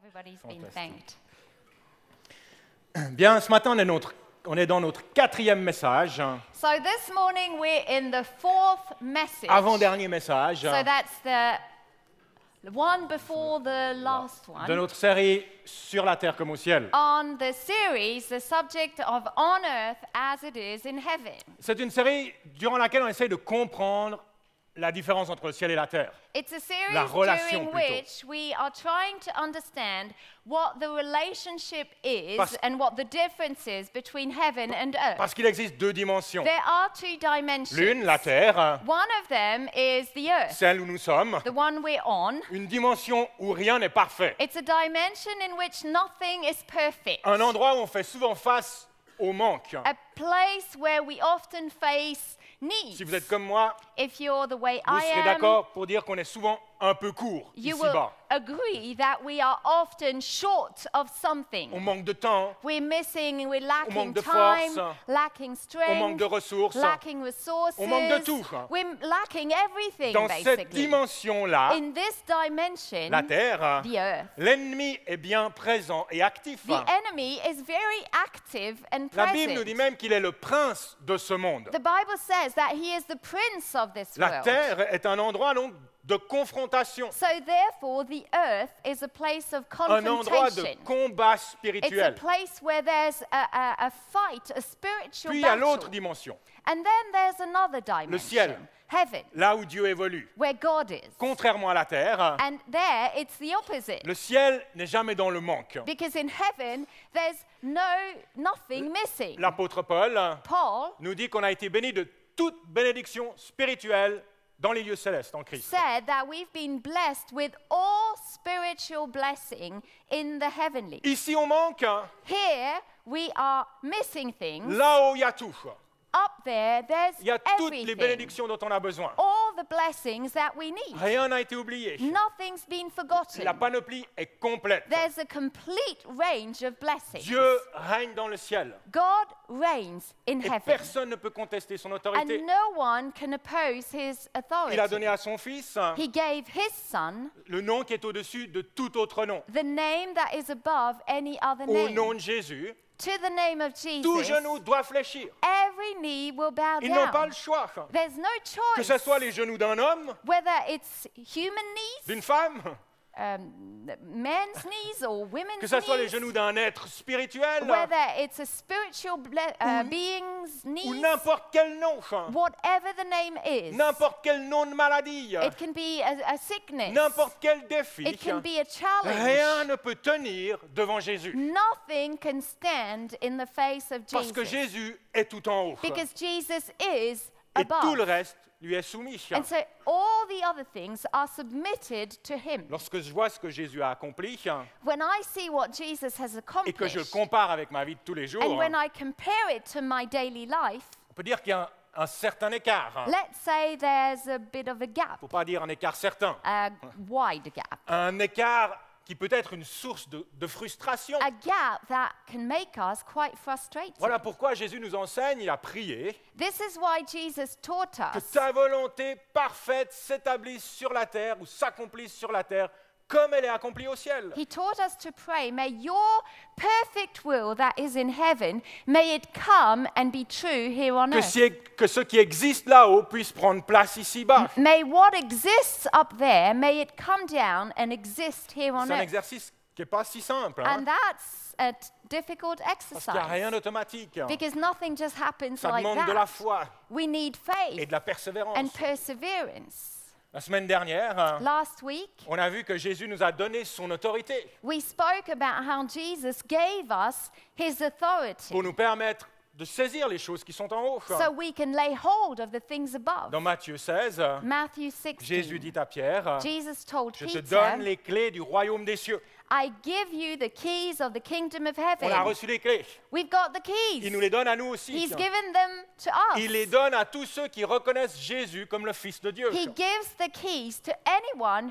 Everybody's been Fantastique. thanked. Bien, ce matin, on est dans notre 4e message, So this morning we're in the fourth message. avant-dernier message So that's the one before the last de one notre série Sur la terre comme au ciel. on the series, the subject of on earth as it is in heaven. C'est une série durant laquelle on essaie de comprendre la différence entre le ciel et la terre. It's a series La relation, during plutôt. which we are trying to understand what the relationship is Parce- and what the difference is between heaven and earth. Parce qu'il existe deux dimensions. There are two dimensions. L'une, la terre, One of them is the earth, celle où nous sommes, the one we're on. une dimension où rien n'est parfait. It's a dimension in which nothing is perfect. Un endroit où on fait souvent face au manque. A place where we often face needs. Si vous êtes comme moi, If you're the way vous I serez am, d'accord pour dire qu'on est souvent un peu court you will ici-bas. agree that we are often short of something. On manque de temps, We're missing, we're lacking manque de time, force, lacking on manque strength, de ressources. lacking resources. on manque de tout. We're lacking everything, Dans cette basically. dimension-là, In this dimension, la terre, the earth, l'ennemi est bien présent et actif. the enemy is very active and La present. Bible nous dit même qu'il est le prince de ce monde. The Bible says that he is the prince of this La world. terre est un endroit donc de confrontation, So therefore, the earth is a place of un endroit de confrontation. combat It's a spirituel. place where there's a fight, a spiritual Puis à battle. l'autre dimension, And then there's another dimension, ciel. heaven, là où Dieu évolue. where God is. Contrairement à la terre, And there, it's the opposite. le ciel n'est jamais dans le manque. Because in heaven, there's nothing missing. L'apôtre Paul Paul nous dit qu'on a été béni de toute bénédiction spirituelle dans les lieux célestes en Christ. said that we've been blessed with all spiritual blessing in the heavenly. Ici, on manque. Here, we are missing things. Là-haut, il y a tout. Up there, there's Il y a toutes les everything. bénédictions dont on a besoin. All the blessings that we need. Rien n'a été oublié. Nothing's been forgotten. La panoplie est complète. There's a complete range of blessings. Dieu règne dans le ciel. God reigns in Et heaven. personne ne peut contester son And autorité. no one can oppose his Il a authority. donné à son Fils He gave his son le nom qui est au-dessus de tout autre nom. the name that is above any other Au name. nom de Jésus, To the name of tout Jesus, genou doit fléchir. every knee will bow Ils n'ont pas down. le choix. There's no Que choice. ce soit les genoux d'un homme, Whether it's human knees, d'une femme, men's knees, or women's que ce soit les knees, genoux d'un être spirituel whether it's a spiritual being's ou knees, n'importe quel nom. whatever the name is. N'importe quel nom de maladie, It can be a sickness. n'importe quel défi, It can be a challenge. rien ne peut tenir devant Jésus. Nothing can stand in the face of Parce que Jesus. Jésus est tout en haut. Because Jesus is Et tout le above. reste lui est soumis. And so all the other things are submitted to him. Lorsque je vois ce que Jésus a accompli When I see what Jesus has et que je le accomplished, compare avec ma vie de tous les jours, and when I compare it to my daily life, on peut dire qu'il y a un certain écart. let's say there's a bit of a Il ne gap, faut pas dire un écart certain. a wide gap, Un écart qui peut être une source de frustration. a gap that can make us quite frustrated. Voilà pourquoi Jésus nous enseigne à prier This is why Jesus taught que us ta volonté parfaite s'établisse sur la terre ou s'accomplisse sur la terre comme elle est accomplie au ciel. He taught us to pray, may your perfect will that is in heaven, may it come and be true here on earth. Que ce qui existe là-haut puisse prendre place ici-bas. May what exists up there, may it come down and exist here on C'est un earth. exercice qui n'est pas si simple, And that's a difficult parce qu'il n'y a rien exercise. d'automatique. Because nothing just happens Ça like demande de la that. foi We need et faith de la persévérance. and perseverance. La semaine dernière, Last week, on a vu que Jésus nous a donné son autorité we spoke about how Jesus gave us his authority pour nous permettre de saisir les choses qui sont en haut. so we can lay hold of the things above. Dans Matthieu 16, Matthew 16. Jésus dit à Pierre, Jesus told je te Peter, donne les clés du royaume des cieux. I give you the keys of the kingdom of On a heaven. reçu les clés. We've got the Il keys. nous les donne à nous aussi. He's given them to us. Il les donne à tous ceux qui reconnaissent Jésus comme le Fils de Dieu. He gives the keys to anyone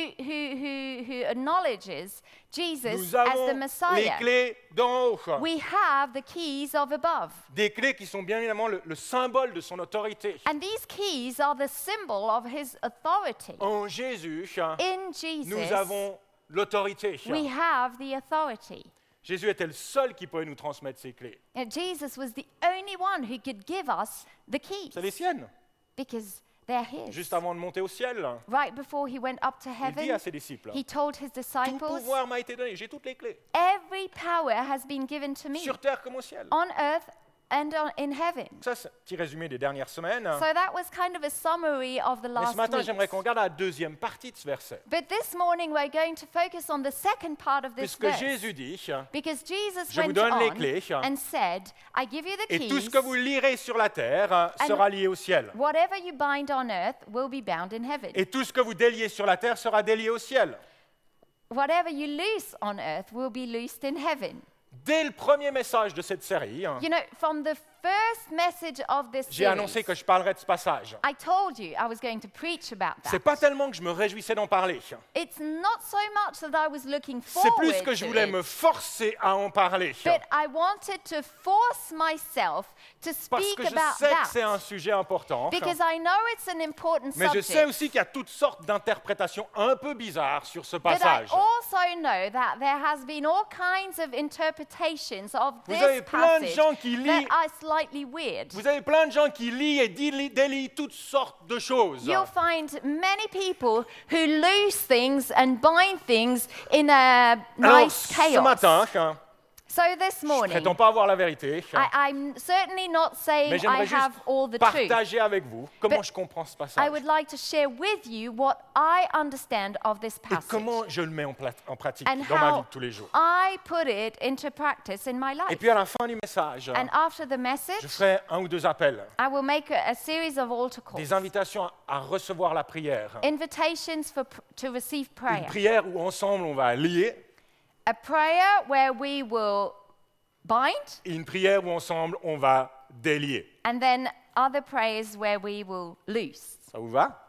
who acknowledges Jesus Nous as the avons les Messiah. clés d'en haut. We have the keys of above. Des clés qui sont bien évidemment le symbole de son autorité. And these keys are the symbol of his authority. En Jésus, In Jesus, nous avons l'autorité. We have the authority. Jésus était le seul qui pouvait nous transmettre ces clés. And Jesus was the only one who could give us the keys C'est les siennes. because they're his. Juste avant de monter au ciel, Right before he went up to il dit heaven, à ses disciples, he told his tout disciples, pouvoir m'a été donné, j'ai toutes les clés, every power has been given to me sur terre comme au ciel. on earth and in heaven. Ça, c'est un petit résumé des dernières semaines. So that was kind of a summary of the Mais last ce matin, weeks. j'aimerais qu'on regarde la deuxième partie de ce verset. But this morning we're going to focus on the second part of this Puisque verse. Jésus dit, Because Jesus Je vous went donne les on clés, and said, I give you the et tout keys. ce que vous lirez sur la terre sera lié au ciel. Whatever you bind on earth will be bound in heaven. Et tout ce que vous déliez sur la terre sera délié au ciel. Whatever you loose on earth will be loosed in heaven. Dès le premier message de cette série, You know, from the first message of this j'ai annoncé series, que je parlerais de ce passage. I told you I was going to preach about C'est that. pas tellement que je me réjouissais d'en parler. It's not so much that I was looking C'est forward plus que je to voulais it, me forcer à en parler. but I wanted to force myself to Parce speak que je about sais que c'est un that. sujet important. Because I know it's an important Mais je sais subject. aussi qu'il y a toutes sortes d'interprétations un peu bizarres sur ce But I passage. also know that there has been all kinds of interpretations of Vous this avez plein de passage gens qui that lisent, are slightly weird. vous avez plein de gens qui lisent et délient toutes sortes de choses. You'll find many people who lose things and bind things in a Alors, nice ce chaos. matin, So this morning, prétend pas avoir la vérité, I'm certainly not saying mais I j'aimerais have juste all the truth. partager avec vous comment But je comprends ce I passage would like to share with you what I understand of this et passage comment je le mets en pratique and dans ma vie how de tous les jours. I put it into practice in my Et life. puis à la fin du message, And after the je message, ferai un ou deux appels, I will make a series of altar calls, des invitations à recevoir la prière. invitations to receive Une prayer. prière où ensemble on va lier A prayer where we will bind, et une prière où ensemble on va délier. and then other prayers where we will loose. Ça vous va?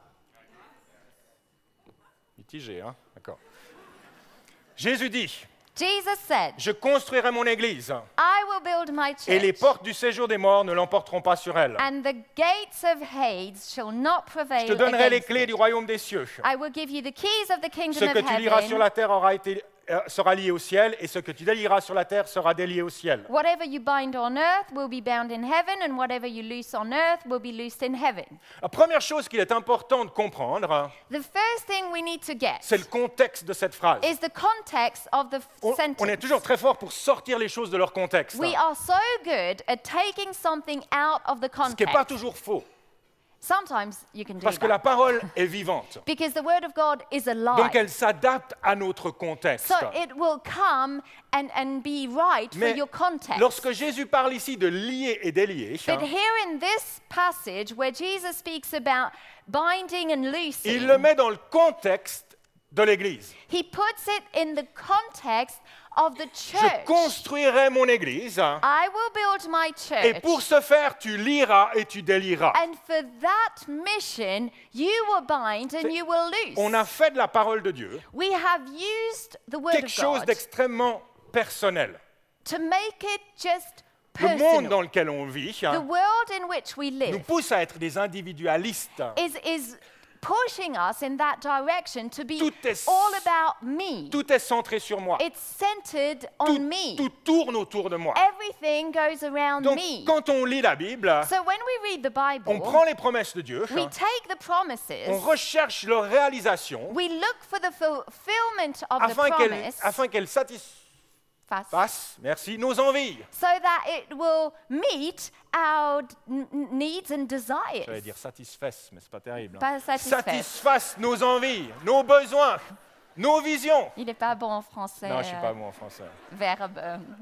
Mitigé, hein? D'accord. Jésus dit, Jesus said, je construirai mon église I will build my et les church, portes du séjour des morts ne l'emporteront pas sur elle. and the gates of Hades shall not prevail Je te donnerai les against clés it. du royaume des cieux. I will give you the keys of the Ce kingdom que of tu liras sur heaven. la terre sera lié au ciel, et ce que tu délieras sur la terre sera délié au ciel. Whatever you bind on earth will be bound in heaven, and whatever you loose on earth will be loosed in heaven. La première chose qu'il est important de comprendre, The first thing we need to get c'est le contexte de cette phrase. is the context of the On sentence. est toujours très fort pour sortir les choses de leur contexte, We are so good at taking something out of the ce qui n'est pas context. toujours faux, Sometimes you can do parce que la that. parole est vivante. Because the word of God is alive. Donc elle s'adapte à notre contexte. So it will come and be right for Mais your context. lorsque Jésus parle ici de lier et délier, But here in this passage where Jesus speaks about binding and loosing, il le met dans le contexte de l'Église. he puts it in the context of the Je church. construirai mon Église, I will build my et church. pour ce faire, tu liras et tu délieras. And for that mission, you will bind and you will loose. On a fait de la parole de Dieu We have used the word quelque of chose God d'extrêmement personnel. to make it just Le monde personal. dans lequel on vit The world in which we nous live pousse à être des individualistes. is pushing us in that direction to be Tout est- all about me. Tout est centré sur moi. It's centered on Tout, me. tout tourne autour de moi. Everything goes around Donc, me. quand on lit la Bible, So when we read the Bible, on prend les promesses de Dieu, we take the promises, on recherche leur réalisation we look for the fulfillment of the promise afin qu'elles satisfassent, merci, nos envies. so that it will meet our needs and J'allais desires. dire satisfassent, mais c'est pas terrible. Pas satisfaire. Satisfassent nos envies, nos besoins, nos visions. Il n'est pas bon en français. Non, je suis pas bon en français. Verbe.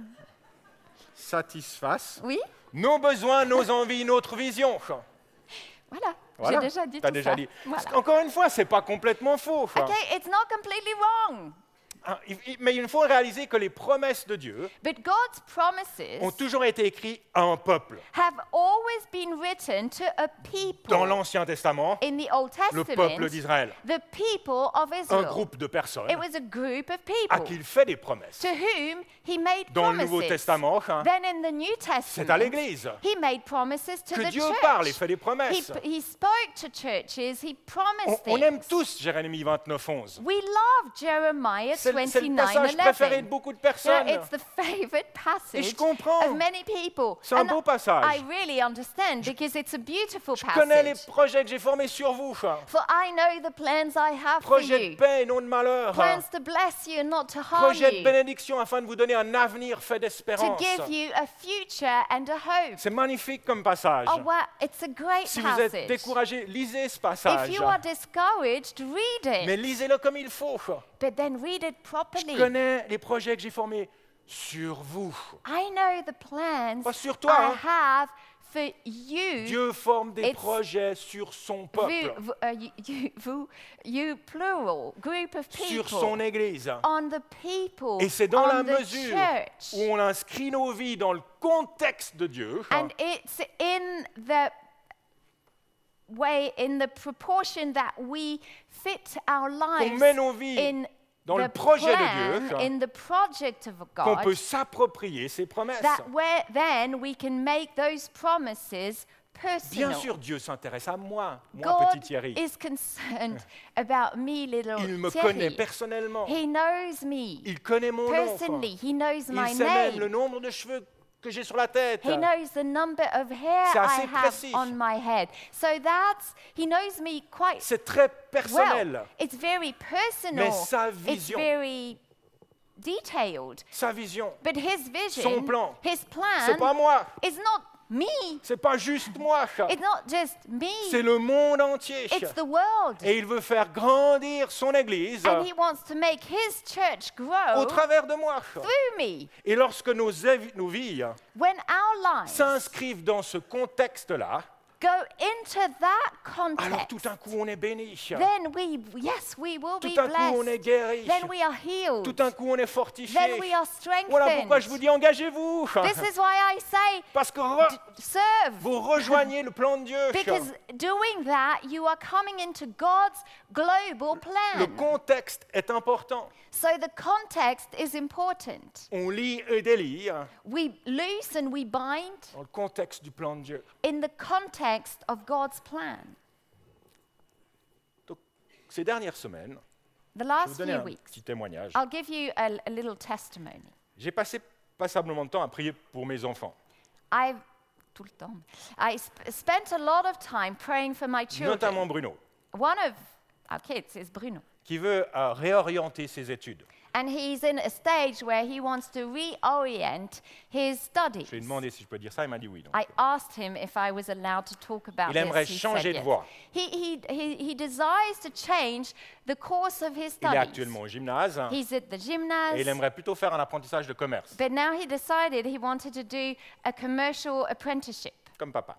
Satisfassent Oui, nos besoins, nos envies, notre vision. voilà. Voilà. J'ai déjà dit T'as tout déjà ça. dit. Voilà. Encore une fois, c'est pas complètement faux. Okay, it's not completely wrong. Mais il faut réaliser que les promesses de Dieu But God's promises ont toujours été écrites à un peuple. have always been written to a people. Dans l'Ancien Testament, In the Old le Testament, peuple d'Israël, the people of un Israel. groupe de personnes It was a group of à people qui il fait des promesses. to whom he made Dans le promises. Nouveau Testament, Then in the New c'est à Testament, l'Église he made promises to que the Dieu church. parle et fait des promesses. He spoke to churches, he promised On aime things. tous Jérémie 29:11. We love Jeremiah C'est le passage préféré de 29:11. beaucoup de You know, personnes. it's the favorite Et passage je comprends. of many people. C'est un And beau passage. I really understand because it's a beautiful Je connais les passage. projets que j'ai formés sur vous. For I know the plans I have for Projets de you. paix et non de malheur. Plans to bless you and not to harm Projet de you. bénédiction afin de vous donner un avenir fait To d'espérance. give you a future and a hope. C'est magnifique comme passage. Oh wow, it's a great Si vous êtes passage. découragé, lisez ce If passage. you are discouraged, read Mais it. lisez-le comme il faut. But then read it Je properly. connais les projets que j'ai formés sur vous. I know the plans Pas sur toi, I hein. have for you. Dieu forme des It's projets sur son peuple, you plural, group of sur people. son Église. On the people. Et c'est dans on la the mesure church. où on inscrit nos vies dans le contexte de Dieu And it's in the way, in the proportion that we fit our qu'on lives met nos vies in dans the le projet plan, de Dieu, in the project of qu'on God, peut s'approprier ses promesses. that where then we can make those promises Bien personal. sûr, Dieu s'intéresse à moi, God petit Thierry. is concerned about me, little Il me Thierry. connaît personnellement. He knows me Il connaît mon nom. personally. He knows my Il sait même le name. nombre de cheveux que j'ai sur la tête. He knows the number of hair C'est I assez have précis. on my head. So he knows me quite C'est très personnel. well. It's very personal. Mais sa It's vision, very detailed. sa vision, But his vision, son plan, his c'est pas plan moi, is not me. c'est pas juste moi, It's not just c'est me. le monde entier. It's the world. Et il veut faire grandir son Église And he wants to make his church grow au travers de moi. through me. Et lorsque nos vies When our lives s'inscrivent dans ce contexte-là, go into that alors tout context, d'un coup on est béni. then we will Tout be d'un coup on est blessed. guéri. Then we are healed. Tout d'un coup on est Then fortifié. we are Voilà pourquoi je vous strengthened. dis engagez-vous. This is why I say Parce que serve. vous rejoignez le plan de Dieu. Because doing that, you are coming into God's global Le plan. contexte est important. So the context is important. On lit et délie We loose and we bind dans le contexte du plan de Dieu. in the context of God's plan. Donc, ces dernières semaines, The je vais vous last donner few un weeks, petit témoignage. I'll give you a little testimony. J'ai passé passablement de temps à prier pour mes enfants, I've tout le temps. Spent a lot of time praying for my notamment children. Bruno, One of our kids is Bruno. qui veut réorienter ses études. And he's in a stage where he wants to reorient his studies. Je lui ai demandé si je peux dire ça, il m'a dit oui. Donc, I asked him if I was allowed to talk about il aimerait this. He changer said de yes. voie. He desires to change the course of his Il est studies. actuellement au gymnase He's at the et gymnase, il aimerait plutôt faire un apprentissage de commerce, but now he decided he wanted to do a commercial apprenticeship. comme papa.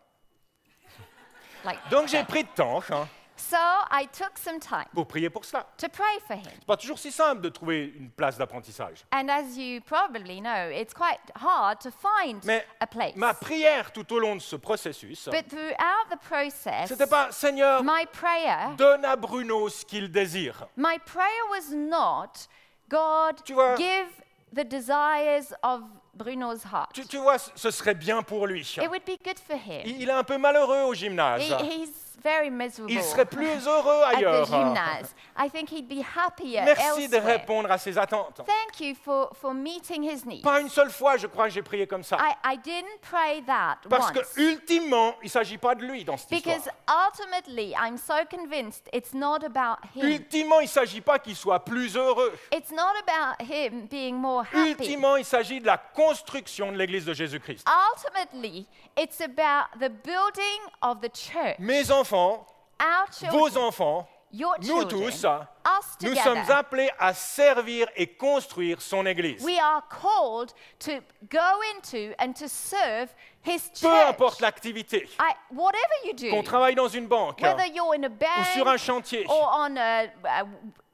Like Donc j'ai that. pris de temps So I took some time pour prier pour cela. to pray for him. C'est pas toujours si simple de trouver une place d'apprentissage. And as you probably know, it's quite hard to find Mais a place. ma prière tout au long de ce processus, But throughout the process, c'était pas Seigneur, my prayer donne à Bruno ce qu'il désire. My prayer was not, God, Tu vois- give the desires of Bruno's heart. Tu vois, ce serait bien pour lui. It would be good for him. Il est un peu malheureux au gymnase. He's very miserable Il serait plus heureux at the ailleurs. gymnase. I think he'd be happier Merci de elsewhere. répondre à ses attentes. Thank you for meeting his needs. Pas une seule fois, je crois que j'ai prié comme ça. I didn't pray that Parce once. que ultimement, il ne s'agit pas de lui dans cette Because histoire. ultimately, I'm so convinced it's not about him. Ultimement, il ne s'agit pas qu'il soit plus heureux. It's not about him being more happy. Ultimement, il s'agit de la construction de l'Église de Jésus-Christ. Ultimately, it's about the building of the church. Mes enfants, Our children, vos enfants, your nous children, tous, us nous together, sommes appelés à servir et construire son Église. we are called to go into and to serve his Peu church. importe l'activité, Whatever you do, qu'on travaille dans une banque whether you're in a ou sur un bank chantier, or on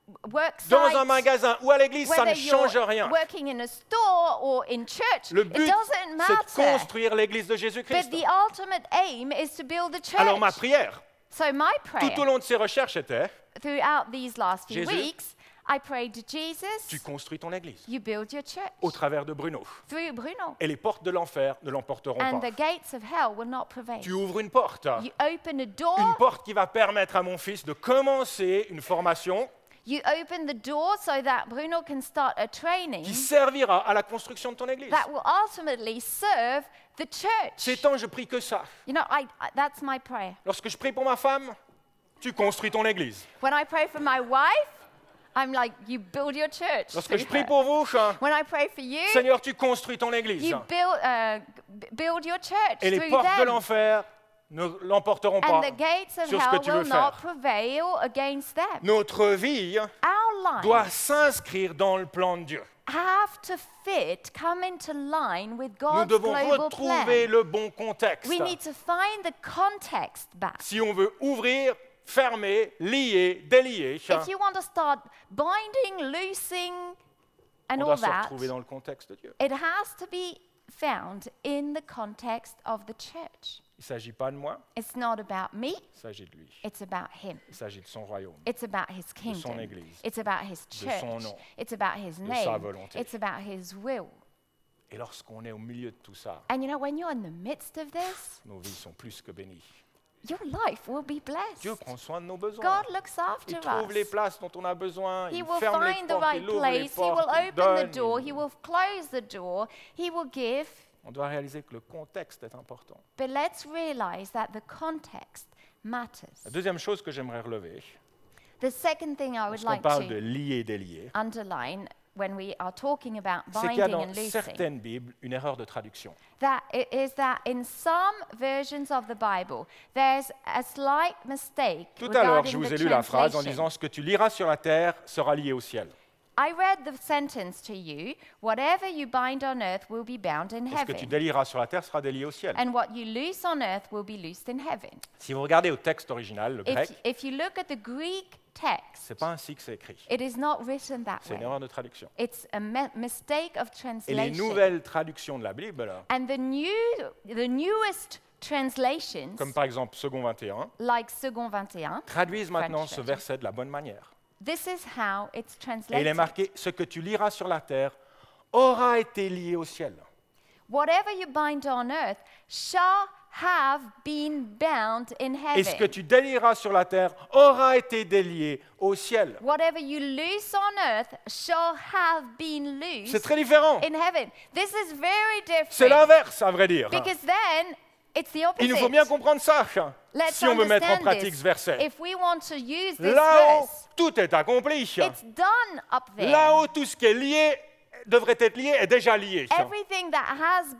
work dans un site, magasin ou à l'église, ça ne whether change you're rien. working in a store or in church, Le it but, doesn't c'est de matter. construire l'église de But Jésus-Christ. the ultimate aim is to build the church. Alors ma prière, So my prayer tout au long de ces recherches était, throughout these last few Jésus, weeks, I prayed to Jesus, tu construis ton église you build your church au travers de Bruno. through Bruno, Et les portes de l'enfer ne l'emporteront and pas. the gates of hell will not prevail. Tu ouvres une porte. You open a door, Une porte qui va permettre à mon fils de commencer une formation you open the door so that Bruno can start a training qui servira à la construction de ton église. that will ultimately serve the church. Ces temps, je prie que ça. You know, that's my prayer. Lorsque je prie pour ma femme, tu construis ton église. When I pray for my wife, I'm like, you build your church. Lorsque through je prie her. pour vous, When I pray for you, Seigneur, tu construis ton église. you build your church Et les through portes de them. l'enfer ne l'emporteront pas And the gates of sur ce que hell tu veux will not faire. prevail against them. Notre vie Our doit lives s'inscrire dans le plan de Dieu. have to come into line with Nous God's devons global retrouver plan. le bon contexte. We need to find the context back. Si on veut ouvrir, fermer, lier, délier, If you want to start binding, loosing, on and doit all se that, retrouver dans le contexte de Dieu. it has to be found in the context of the church. Il ne s'agit pas de moi, It's not about me, il s'agit de lui. it's about him. Il s'agit de son royaume. It's about his son kingdom. Église, It's about his de son church. nom, It's about his sa name. volonté. It's about his will. Et lorsqu'on est au milieu de tout ça, And you know, when you're in the midst of this, nos vies sont plus que bénies. your life will be blessed. Dieu prend soin de nos besoins. God looks after Il trouve les us. places dont on a besoin. He Il will ferme les find the portes, right il ouvre les place. He will portes, il open the donne. door. He will close the door. He will give. On doit réaliser que le contexte est important. But let's realize that the context matters. La deuxième chose que j'aimerais relever, The second thing I would lorsqu'on like parle de to lier et délier, underline when we are talking about c'est qu'il y a binding dans and loosing, certaines Bibles une erreur de traduction. that it is that in some versions of the Bible, there's a slight mistake Tout à l'heure, regarding je vous the ai lu la phrase en translation. disant « Ce que tu liras sur la terre sera lié au ciel. I read the sentence to you, whatever you bind on earth will be bound in Et ce que tu heaven, délieras sur la terre sera délié au ciel. » and what you loose on earth will be loosed in heaven. Si vous regardez au texte original, le grec, If you look at the Greek text, c'est pas ainsi que c'est écrit. it is not written that C'est une way. erreur de traduction. It's a mistake of Et les translation. nouvelles traductions de la Bible, And the newest translations, comme par exemple Second 21, like Second 21, traduisent maintenant French ce verset de la bonne manière. this is how it's Et il est translated. marqué « Ce que tu liras sur la terre aura été lié au ciel. Whatever you bind on earth shall have been bound in Et ce que heaven. tu délieras sur la terre aura été délié au ciel. » Whatever you loose on earth shall have been C'est loosed très différent. in heaven. This is very C'est different. l'inverse, à vrai dire. Because then it's the Il nous faut bien opposite. comprendre ça, Let's si on veut mettre en understand pratique this. ce verset. If we want to use this Là-haut, verse, tout est accompli. it's done up there. Là-haut, tout ce qui est lié devrait être lié est déjà lié. Everything that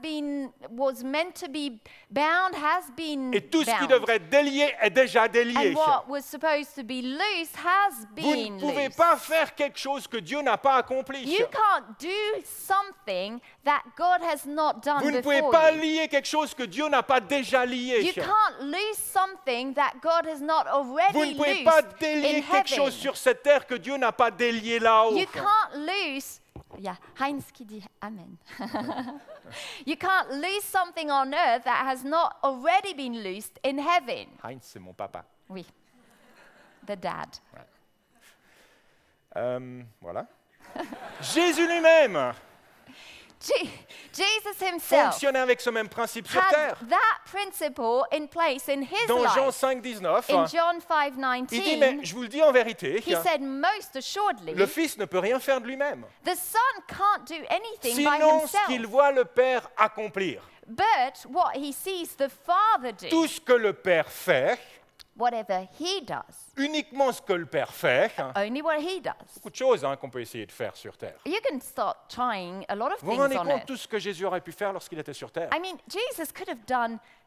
was meant to be bound has been Et tout ce qui bound. devrait être délié est déjà délié. And what was supposed to be loose has Vous been ne pouvez loose. pas faire quelque chose que Dieu n'a pas accompli. You can't do something that God has not done Vous ne pouvez before pas you. lier quelque chose que Dieu n'a pas déjà lié. You can't loose something that God has not already Vous ne pouvez pas loosed délier in quelque heaven. chose sur cette terre que Dieu n'a pas délié là-haut. You can't loose. Yeah, Heinz qui dit Amen. You can't loose something on earth that has not already been loosed in heaven. Heinz, c'est mon papa. Oui. The dad. Voilà. Jésus lui-même Jesus himself fonctionnait avec ce même principe sur had terre. that principle in place in his Dans Jean life. 5, 19, In John il dit, mais 5:19, je vous le dis en vérité, he said most assuredly, le Fils ne peut rien faire de lui-même, the Son can't do anything by sinon ce himself. qu'il voit le Père accomplir. But what he sees the Father do, Tout ce que le Père fait, whatever he does, uniquement ce que le Père fait, only what he does. beaucoup de choses qu'on peut essayer de faire sur terre. You can start trying a lot of Vous vous things rendez on compte earth. tout ce que Jésus aurait pu faire lorsqu'il était sur terre? I mean, Jesus could have done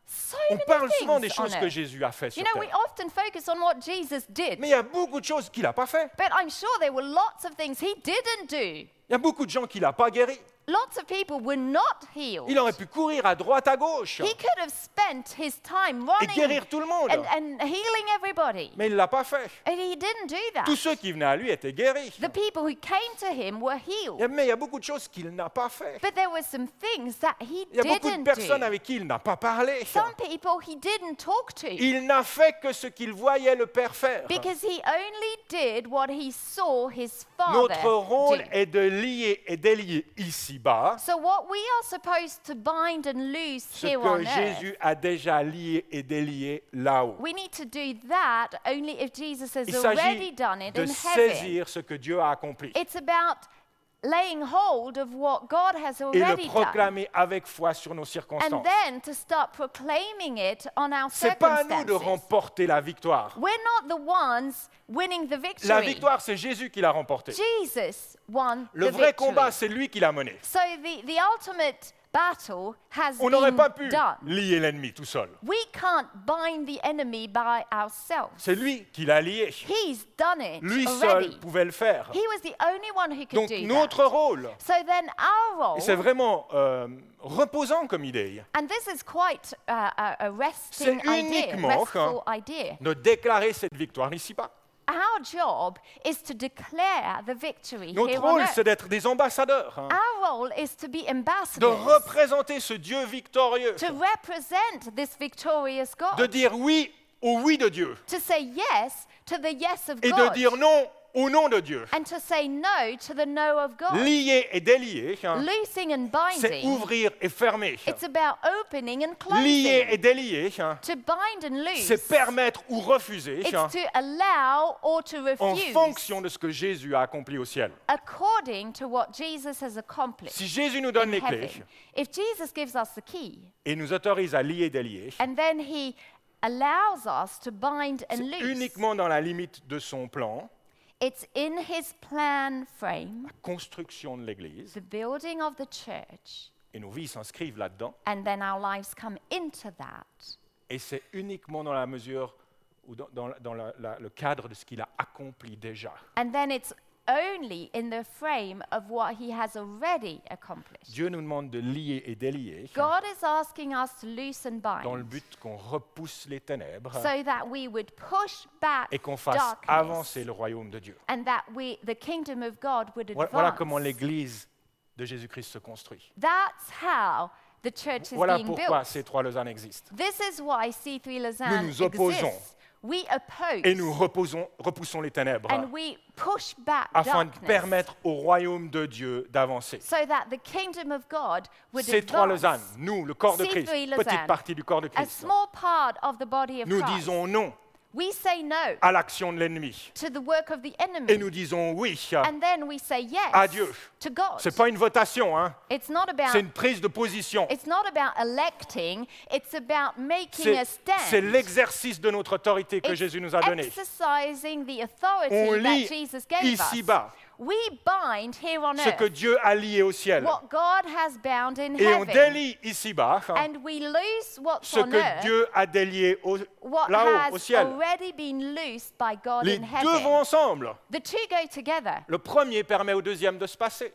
So On many parle souvent des things on choses que earth. Jésus a fait sur You know, we terre. often focus on what Jesus did, Mais il y a beaucoup de choses qu'il n'a pas fait. but I'm sure there were lots of things he didn't do. Il y a beaucoup de gens qu'il n'a pas guéris. Lots of people were not healed. Il aurait pu courir à droite, à gauche He could have spent his time et running guérir tout le monde. and healing everybody. Mais il ne l'a pas fait. And he didn't do that. Tous ceux qui venaient à lui étaient guéris. The people who came to him were healed. Mais il y a beaucoup de choses qu'il n'a pas fait. But there were some things that he Il y a beaucoup de didn't personnes do. avec qui il n'a pas parlé. Some people he didn't talk to Il n'a fait que ce qu'il voyait le Père faire. because he only did what he saw his father Notre rôle do. est de lier et délier ici-bas So what we are supposed to bind and loose ce here on que earth, Jésus a déjà lié et délié là-haut. we need to do that only if Jesus has Il already s'agit done it de in heaven. saisir ce que Dieu a accompli It's about laying hold of what God has et le already done. proclamer avec foi sur nos And circonstances. then to start proclaiming it on our Ce n'est pas à nous de circumstances. remporter la victoire. We're not the ones winning the victory. La victoire, c'est Jésus qui l'a remportée. Jesus won Le the vrai victory. combat, c'est lui qui l'a mené. So the ultimate battle has On n'aurait been pas pu done. lier l'ennemi tout seul. We can't bind the enemy by ourselves. C'est lui qui l'a lié. He's done it Lui already. seul pouvait le faire. He was the only one who could Donc do notre that. rôle, So then our role, et c'est vraiment reposant comme idée, and this is quite a resting c'est idea, uniquement restful idea. de déclarer cette victoire ici-bas. Our job is to declare the victory Notre here on rôle, earth. c'est d'être des ambassadeurs, Our role is to be de ambassadors, représenter ce Dieu victorieux, to represent this victorious God, de dire oui au oui de Dieu to say yes to the yes of et de God, dire non au nom de Dieu. and to say no to the no of God. Lier et délier, Loosing and c'est binding, ouvrir et fermer. it's about opening and Lier closing. et délier, To bind and loose, c'est permettre ou refuser it's to allow or to en refuse, fonction de ce que Jésus a accompli au ciel. according to what Jesus has accomplished Si Jésus nous donne in les clés heaven. If Jesus gives us the key, et nous autorise à lier et délier, and then he allows us to bind and c'est loose, uniquement dans la limite de son plan, it's in his plan frame, la construction de l'Église, the building of the church, et nos vies s'inscrivent là-dedans, and then our lives come into that. et c'est uniquement dans la mesure ou dans le cadre de ce qu'il a accompli déjà. And then it's only in the frame of what he has already accomplished. Dieu nous demande de lier et délier God is asking us to loose and dans le bind but qu'on repousse les ténèbres so that we would push back et qu'on fasse darkness avancer le royaume de Dieu. and that the kingdom of God would Voilà advance. comment l'Église de Jésus-Christ se construit. That's how the church is Voilà being pourquoi built. ces trois Lausanne existent. This is why C3 Lausanne nous opposons exists. We oppose Et nous repoussons les ténèbres and we push back afin de darkness permettre au royaume de Dieu d'avancer. so that the kingdom of God would Ces trois advance. Lausanne, nous, le corps de C3 Christ, Lausanne, petite partie du corps de A Christ, small part of the body of nous Christ. disons non We say no à l'action de l'ennemi to the work of the enemy. et nous disons oui And then we say yes à Dieu. to God. C'est pas une votation, hein. It's not about C'est une prise de position. it's not about electing, it's about making a stand. C'est l'exercice de notre autorité que It's Jésus nous a donnée. exercising the On authority that lit Jesus gave us. ici-bas We bind here on ce que earth Dieu a lié au ciel. what God has bound in Et on heaven. délie ici-bas And we loose what's ce on que earth, Dieu a délié what là-haut, au has ciel. already been loosed by God Les in deux vont heaven. ensemble. The two go together. Le premier permet au deuxième de se passer.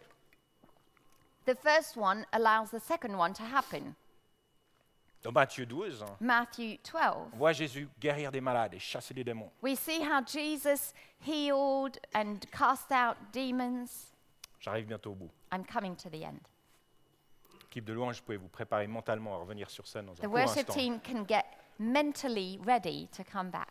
The first one allows the second one to happen. Dans Matthieu 12, Matthew 12. on voit Jésus guérir des malades et chasser des démons. We see how Jesus healed and cast out demons. J'arrive bientôt au bout. I'm coming to the end. Équipe de louange, vous pouvez vous préparer mentalement à revenir sur scène dans un The court worship instant. team can get mentally ready to come back.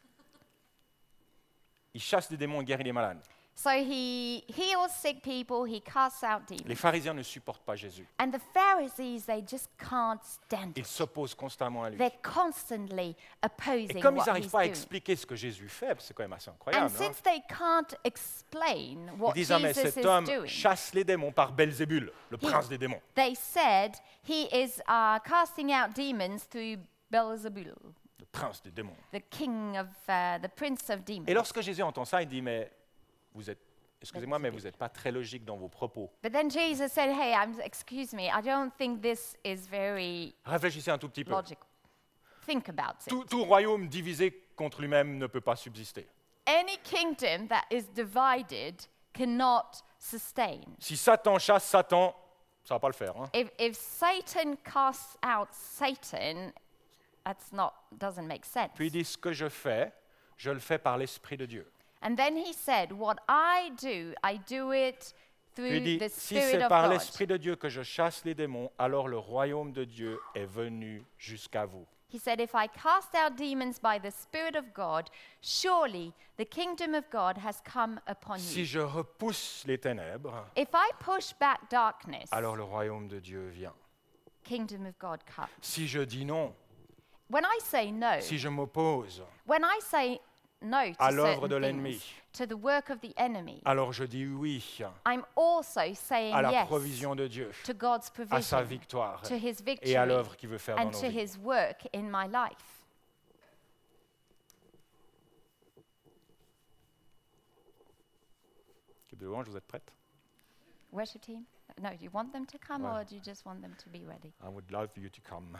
Il chasse des démons et guérit des malades. So he heals sick people, he casts out Les demons. pharisiens ne supportent pas Jésus. And the Pharisees, they just can't stand Ils it. s'opposent constamment à lui. They're constantly Et opposing comme ils what n'arrivent he's pas à doing. expliquer ce que Jésus fait, c'est quand même assez And incroyable. hein. since they can't explain Ils what disent, ah, mais Jesus cet is homme doing, chasse les démons par Belzébul, le He- prince des démons. they said he is casting out demons through Beelzebul, Le prince des démons. the prince of demons. Et lorsque Jésus entend ça, il dit, mais vous êtes, excusez-moi, mais vous n'êtes pas très logique dans vos propos. But then Jesus said, hey, excuse me, I don't think this is very Réfléchissez un tout petit peu. logical. Think about it. Tout royaume divisé contre lui-même ne peut pas subsister. Any kingdom that is divided cannot sustain. Si Satan chasse Satan, ça va pas le faire. Hein. If Satan casts out Satan, doesn't make sense. Puis il dit, ce que je le fais par l'Esprit de Dieu. And then he said, what I do it Puis il through dit, the si Spirit c'est of par God. l'Esprit de Dieu que je chasse les démons, alors le royaume de Dieu est venu jusqu'à vous. He said, if I cast out demons by the Spirit of God, surely the kingdom of God has come upon Si you. je repousse les ténèbres, If I push back darkness, alors le royaume de Dieu vient. kingdom of God comes. Si je dis non, When I say no, si je m'oppose, when I say no à to l'œuvre de certain l'ennemi, things, to the work of the enemy, alors je dis oui I'm also saying à la yes provision de Dieu, to God's à sa provision, victoire to his et à victory, l'œuvre qu'il veut faire dans and nos to vies. his work in my life. Équipe de louange, vous êtes prête? Worship team? No, do you want them to come Ouais. or do you just want them to be ready? I would love you to come.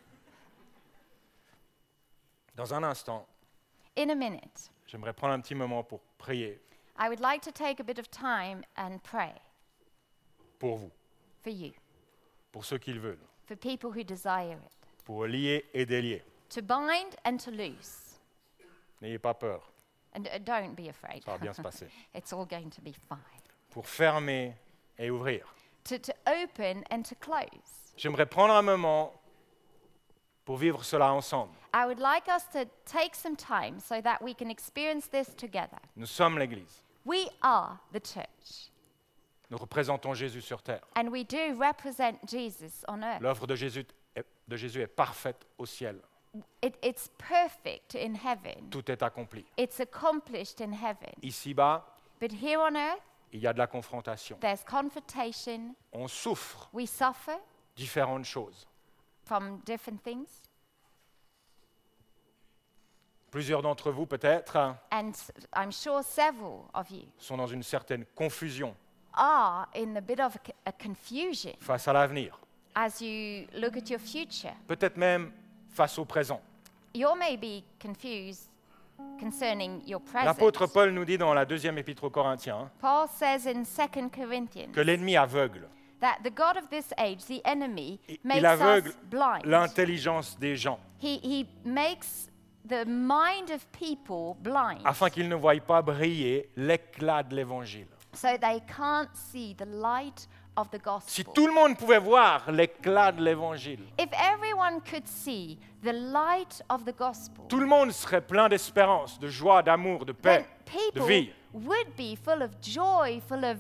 Dans un instant, In a minute, j'aimerais prendre un petit moment pour prier I would like to take a bit of time and pray pour vous, for you, pour ceux qui le veulent, for people who desire it, pour lier et délier. to bind and to loose. N'ayez pas peur, And don't be afraid. ça va bien se passer. It's all going to be fine. Pour fermer et ouvrir. To open and to close. J'aimerais prendre un moment pour vivre cela ensemble. I would like us to take some time so that we can experience this together. Nous sommes l'Église. We are the church, Nous représentons Jésus sur terre. and we do represent Jesus on earth. L'œuvre de Jésus est parfaite au ciel. It's perfect in heaven. Tout est accompli. It's accomplished in heaven. Ici-bas, But here on earth, il y a de la confrontation. there's confrontation. On souffre We suffer différentes choses. from different things. Plusieurs d'entre vous, peut-être, And I'm sure several of you sont dans une certaine confusion are in a bit of a confusion face à l'avenir. as you look at your future. Peut-être même face au présent. You may be confused concerning your L'apôtre present. Paul nous dit dans la deuxième épître aux Corinthiens Paul says in 2 Corinthians que l'ennemi aveugle. that the God of this age, the enemy, makes Il aveugle us blind. l'intelligence des gens He makes the mind of people blind afin qu'ils ne voient pas briller l'éclat de l'évangile. so they can't see the light of the Si gospel. tout le monde pouvait voir l'éclat de l'évangile, If everyone could see the light of the gospel, tout le monde serait plein d'espérance, de joie, d'amour, de then paix, de people vie. would be full of joy, full of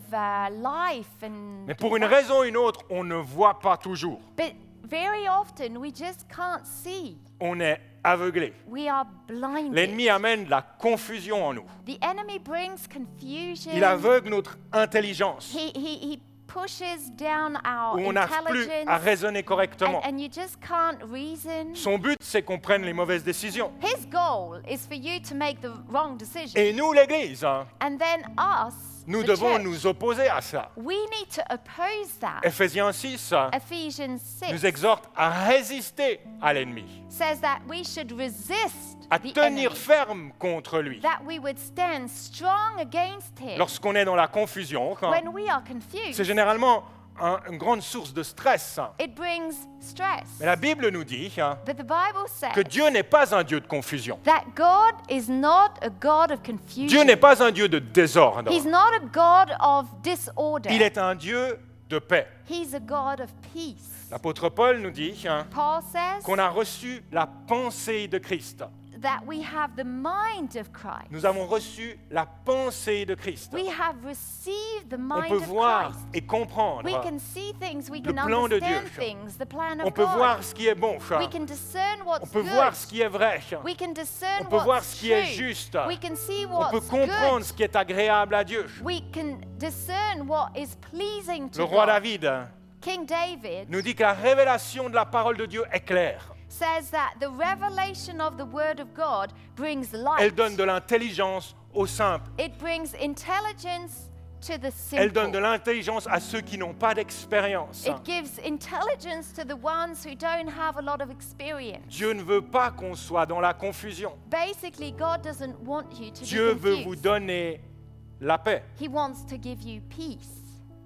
life and Mais pour une raison ou une autre, on ne voit pas toujours. but very often we just can't see. On est aveuglé. We are blinded. L'ennemi amène de la confusion en nous. The enemy brings confusion. Il aveugle notre intelligence, He pushes down our où on n'arrive plus intelligence à raisonner correctement. and you just can't reason. Son but, c'est qu'on prenne les mauvaises décisions. His goal is for you to make the wrong decision. Et nous, l'Église, hein, And then us, nous the devons church, nous opposer à ça. we need to oppose that. Éphésiens 6 Ephesians 6 nous exhorte à résister à l'ennemi, says that we should resist à the tenir enemy, ferme contre lui. that we would stand strong against him. Lorsqu'on est dans la confusion, hein, When we are c'est confused, généralement une grande source de stress. Hein. it brings stress. Mais la Bible nous dit hein, But the Bible que says Dieu n'est pas un Dieu de confusion. that God is not a God of confusion. Dieu n'est pas un Dieu de désordre. He's not a God of disorder. Il est un Dieu de paix. He's a God of peace. L'apôtre Paul nous dit hein, Paul says qu'on a reçu la pensée de Christ. that we have the mind of Christ. Nous avons reçu la pensée de Christ. We have received the On mind peut of voir Christ. et comprendre. We can see things, we le can plan de understand Dieu. things, the plan On of peut God. voir ce qui est bon. We can discern On what's peut good. voir ce qui est vrai. We can discern On peut voir what's ce qui est true. juste. We can see On peut what's comprendre good. ce qui est agréable à Dieu. We can discern what is pleasing to Le roi God. David King David nous dit que la révélation de la parole de Dieu est claire. says that the revelation of the word of God brings Elle light. donne de l'intelligence aux simples. It brings intelligence to the Elle donne de simple. l'intelligence à ceux qui n'ont pas d'expérience. It gives intelligence to the ones who don't have a lot of experience. Dieu ne veut pas qu'on soit dans la confusion. Basically, God doesn't want you to Dieu be veut vous confused. donner la paix. He wants to give you peace.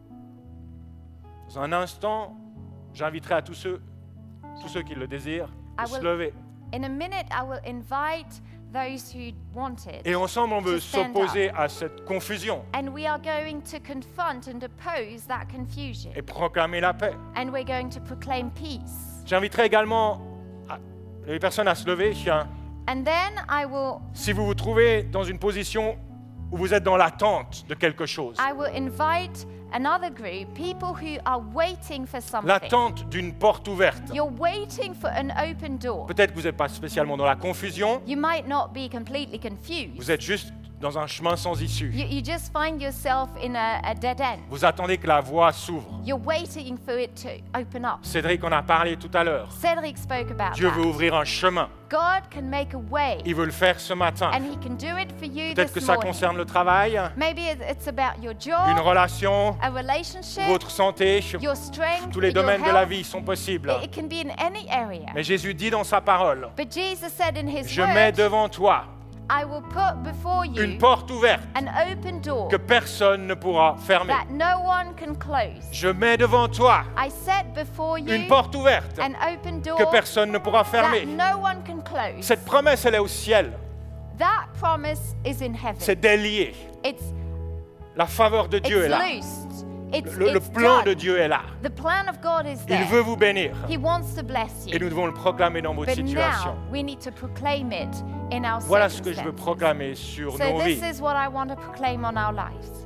Dans un instant, j'inviterai à tous ceux qui le désirent de I se will- lever. In a minute, I will invite those who want it. Et ensemble, on veut To stand s'opposer à cette confusion And we are going to confront and oppose that confusion. et proclamer la paix. And we're going to proclaim peace. J'inviterai également les personnes à se lever. And then I will Si vous vous trouvez dans une position où vous êtes dans l'attente de quelque chose, invite another group, people who are waiting for something. l'attente d'une porte ouverte. You're waiting for an open door. Peut-être que vous n'êtes pas spécialement dans la confusion, You might not be completely confused. vous êtes juste dans un chemin sans issue. You just find yourself in a dead end. Vous attendez que la voie s'ouvre. You're waiting for it to open up. Cédric en a parlé tout à l'heure. Cedric spoke about Dieu veut that. ouvrir un chemin. God can make a way, Il veut le faire ce matin. and He can do it for you Peut-être que this ça morning. concerne le travail, Maybe it's about your une job, relation, a relationship, votre santé. your strength, Tous les your domaines de la health. vie sont possibles. It can be in any area. Mais Jésus dit dans sa parole, But Jesus said in His je mets word, devant toi I will put before une you porte ouverte an open door que personne ne pourra fermer. that no one can close. Je mets devant toi I set before you une porte ouverte an open door que personne ne pourra that fermer. no one can close. Cette promesse, elle est au ciel. That promise is in heaven. C'est délié. It's La faveur de Dieu est là. loosed. It's Le plan done. de Dieu est là. The plan of God is Il there. veut vous bénir. He wants to bless Et nous you. devons le proclamer dans votre But situation. now we need to proclaim it in our Voilà ce que je veux circumstances. proclamer sur So nos this vies. is what I want to proclaim on our lives.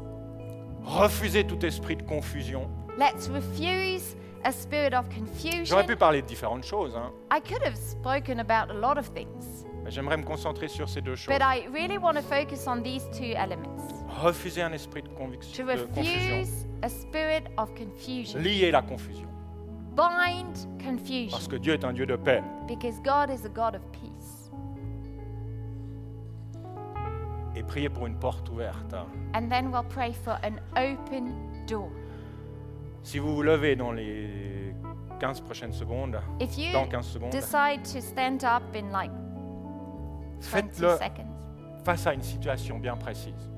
Refusez tout esprit de confusion. Let's refuse a spirit of J'aurais confusion. pu parler de différentes choses, hein, I could have spoken about a lot of things, mais j'aimerais me concentrer sur ces deux choses. but I really want to focus on these two elements. Refusez un esprit de To confusion. refuse a spirit of confusion. Liez la confusion. Bind Parce confusion, que Dieu est un Dieu de paix. because God is a God of peace. Et priez pour une porte ouverte. And then we'll pray for an open door. Si vous vous levez dans les 15 prochaines secondes, If you dans 15 secondes, decide to stand up in like 20 faites-le seconds, face à une situation bien précise,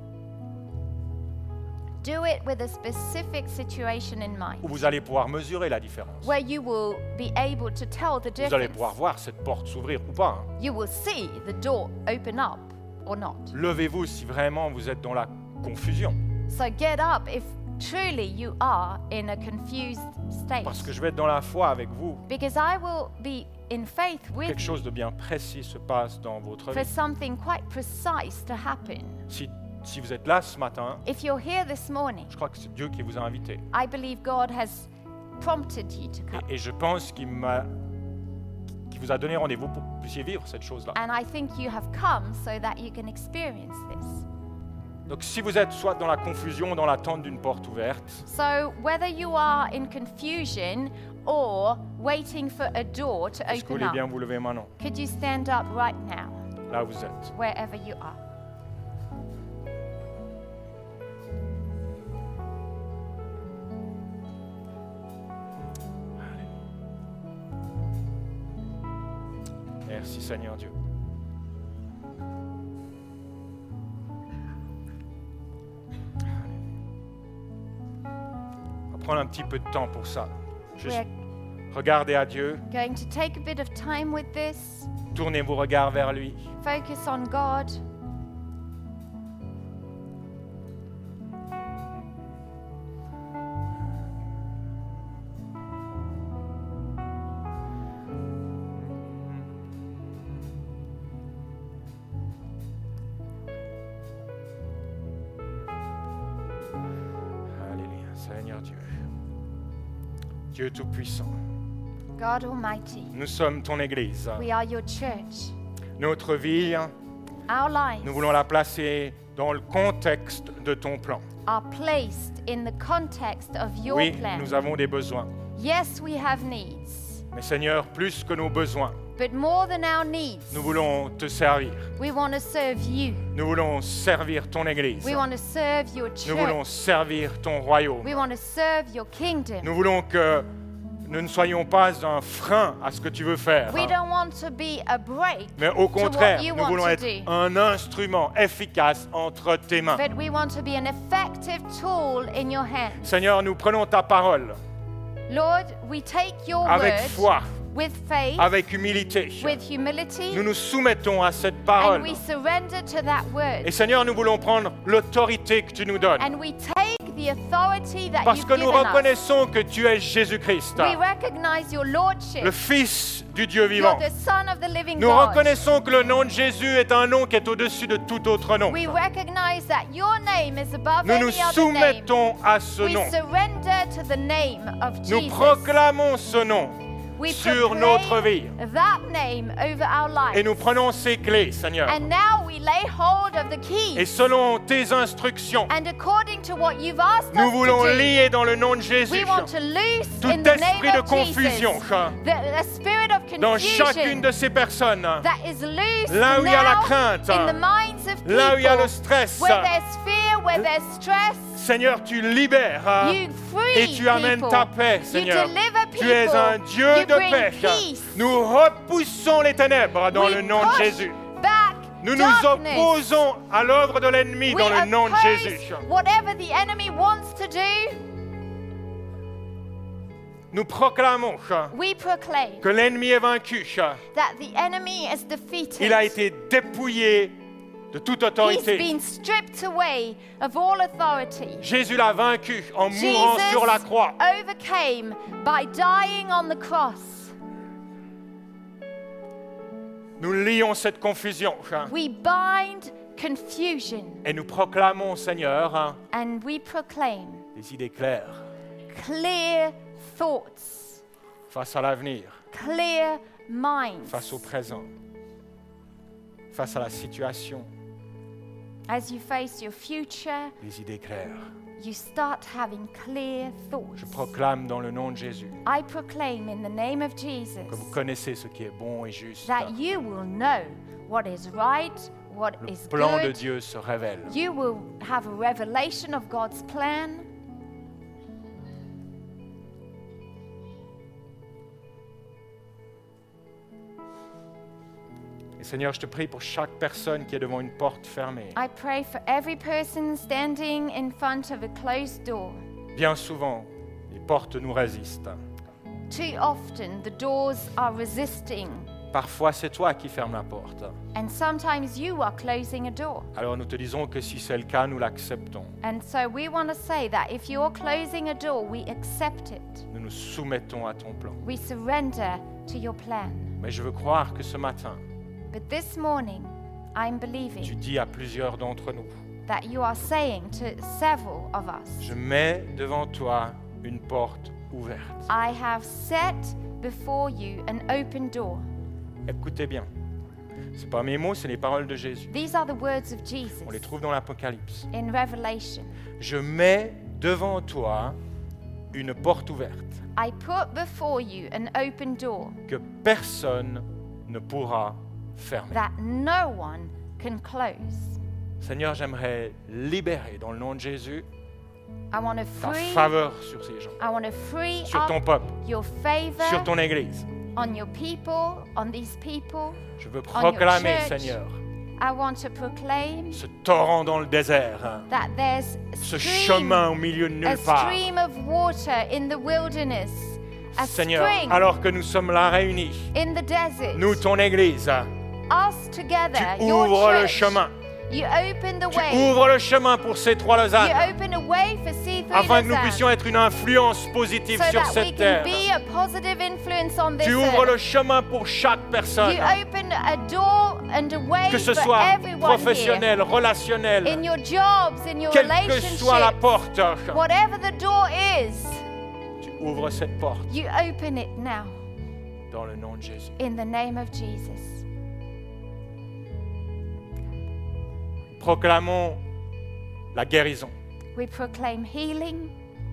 do it with a specific situation in mind, où vous allez pouvoir mesurer la différence. where you will be able to tell the Vous allez pouvoir difference. voir cette porte s'ouvrir ou pas. hein. You will see the door open up or not. Levez-vous si vraiment vous êtes dans la confusion. So get up if truly you are in a confused state. Parce que je vais être dans la foi avec vous. Because I will be in faith with Quelque you chose de bien précis se passe dans votre for vie. something quite precise to happen. Si vous êtes là ce matin, If you're here this morning, je crois que c'est Dieu qui vous a invité. I believe God has prompted you to come. Et je pense qu'il vous a donné rendez-vous pour que vous puissiez vivre cette chose-là. And I think you have come so that you can experience this. Donc si vous êtes soit dans la confusion, dans l'attente d'une porte ouverte, So whether you are in confusion or waiting for a door to est-ce que vous open voulez bien up, vous lever maintenant, could you stand up right now, là où vous êtes? wherever you are? Merci Seigneur Dieu. On va prendre un petit peu de temps pour ça. Juste We're regardez à Dieu, going to take a bit of time with this, tournez vos regards vers lui. focus on God. Alléluia, Seigneur Dieu. Dieu Tout-Puissant, God Almighty, nous sommes ton Église. we are your church. Notre vie, Our lives nous voulons la placer dans le contexte de ton plan. are placed in the context of your Oui, plan. nous avons des besoins. Yes, we have needs, Mais Seigneur, plus que nos besoins, But more than our needs, nous voulons te servir. we want to serve you. Nous voulons servir ton Église. We want to serve your Nous voulons church. servir ton royaume. We want to serve your kingdom. Nous voulons que nous ne soyons pas un frein à ce que tu veux faire. We don't want to be a break, Mais au to what contraire, you nous want voulons to être do. un instrument efficace entre tes mains. But we want to be an effective tool in your hands. Seigneur, nous prenons ta parole Lord, we take your avec word foi, with faith, avec humilité. with humility, Nous nous soumettons à cette and parole. we surrender to that word. Et Seigneur, nous voulons prendre l'autorité que tu nous donnes. And we take the authority that Parce you've que nous given us. reconnaissons que tu es Jésus-Christ, We recognize your lordship. le Fils du Dieu You're vivant. the Son of the living Nous God. reconnaissons que le nom de Jésus est un nom qui est au-dessus de tout autre nom. We recognize that your name is above Nous nous any other name. soumettons à ce We nom. surrender to the name of Nous Jesus. proclamons ce nom We sur proclaim notre vie. that name over our lives. Et nous prenons ces clés, Seigneur. And now we lay hold of the Et keys. selon tes instructions, And according to what you've asked nous us voulons to do, lier dans le nom de Jésus we want to loose tout in the name esprit de of confusion Jesus the spirit of dans confusion chacune de ces personnes. that is loose Là où il y a la now crainte, in the minds of people, là où il y a le stress, where there's fear, where there's stress. Seigneur, tu libères You free et tu amènes people. ta paix, You Seigneur. deliver people. Tu es un Dieu You de bring paix. peace. Nous repoussons les ténèbres dans We le nom de push Jésus. back Nous nous darkness. opposons à l'œuvre de l'ennemi We dans le nom de oppose Jésus. whatever the enemy wants to do. Nous proclamons We proclaim que l'ennemi est vaincu. that the enemy is defeated. Il a été dépouillé de toute He's autorité. been stripped away of all authority. Jésus l'a vaincu en mourant sur la croix. overcame by dying on the cross. Nous lions cette confusion We bind confusion et nous proclamons, Seigneur, and we proclaim des idées claires clear thoughts, face à l'avenir, clear minds. face au présent, face à la situation, As you face your future, des idées claires. you start having clear thoughts. Je proclame dans le nom de Jésus I proclaim in the name of que Jesus vous connaissez ce qui est bon et juste. that you will know what is right, what Le is plan de good. Dieu se révèle. You will have a revelation of God's plan. Et Seigneur, je te prie pour chaque personne qui est devant une porte fermée. I pray for every person standing in front of a closed door. Bien souvent, les portes nous résistent. Too often, the doors are resisting, Parfois, c'est toi qui fermes la porte. and sometimes you are closing a door. Alors nous te disons que si c'est le cas, nous l'acceptons. And so we want to say that if you're closing a door, we accept it. Nous nous soumettons à ton plan. We surrender to your plan. Mais je veux croire que ce matin, But this morning, I'm tu believing dis à plusieurs d'entre nous, that you are saying to several of us, je mets devant toi une porte ouverte. I have set before you an open door. Écoutez bien. Ce pas mes mots, c'est les paroles de Jésus. These are the words of Jesus On les trouve dans l'Apocalypse. in Revelation. Je mets devant toi une porte ouverte I put before you an open door que personne ne pourra fermer. that no one can close. Seigneur, j'aimerais libérer dans le nom de Jésus I want to ta free faveur sur ces gens, I want to free sur ton up peuple, your favor sur ton Église. on your people, on these people. Je veux on your proclamer, church. Seigneur, I want to proclaim ce torrent dans le désert, that there's ce a chemin au milieu de a nulle part. stream of water in the wilderness, a Seigneur, spring alors que nous sommes là réunis, in the desert. nous, ton Église, Us together, tu your ouvres le church. chemin. You open the Tu way. ouvres le chemin pour ces trois You Lausanne, open a way for C3 afin que nous Lausanne, puissions être une influence positive so sur that we cette can terre. be a positive influence on this Tu ouvres le earth. chemin pour chaque personne, You open a door and a way que ce for soit everyone professionnel, here. relationnel, In your jobs, in your quelle que soit la relationships, porte, whatever the door is, tu ouvres cette porte you open it now dans le nom de Jésus. in the name of Jesus. Proclamons la guérison, We proclaim healing,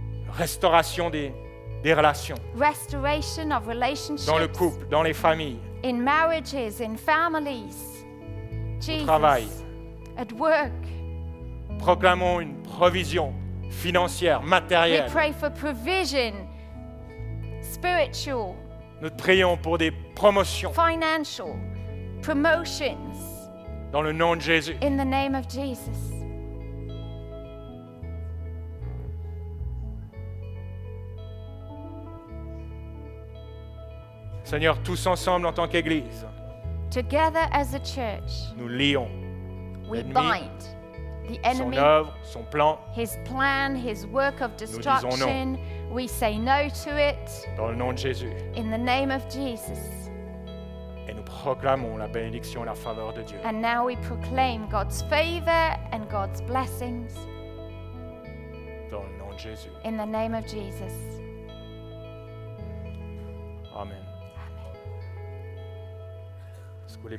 restauration des relations, restoration of relationships dans le couple, dans les familles, in marriages, in families. Jesus. travail. At work. Proclamons une provision financière, We matérielle. pray for provision, spiritual, Nous prions pour des promotions financial, promotions dans le nom de Jésus. in the name of Jesus. Seigneur, tous ensemble en tant qu'Église, Together as a church, nous lions we l'ennemi, bind the son enemy, œuvre, son plan, his plan, his work of disons destruction. We say no to it dans le nom de Jésus. in the name of Jesus. Et nous proclamons la bénédiction et la faveur de Dieu. And now we proclaim God's favor and God's blessings Dans le nom de Jésus. in the name of Jesus. Amen.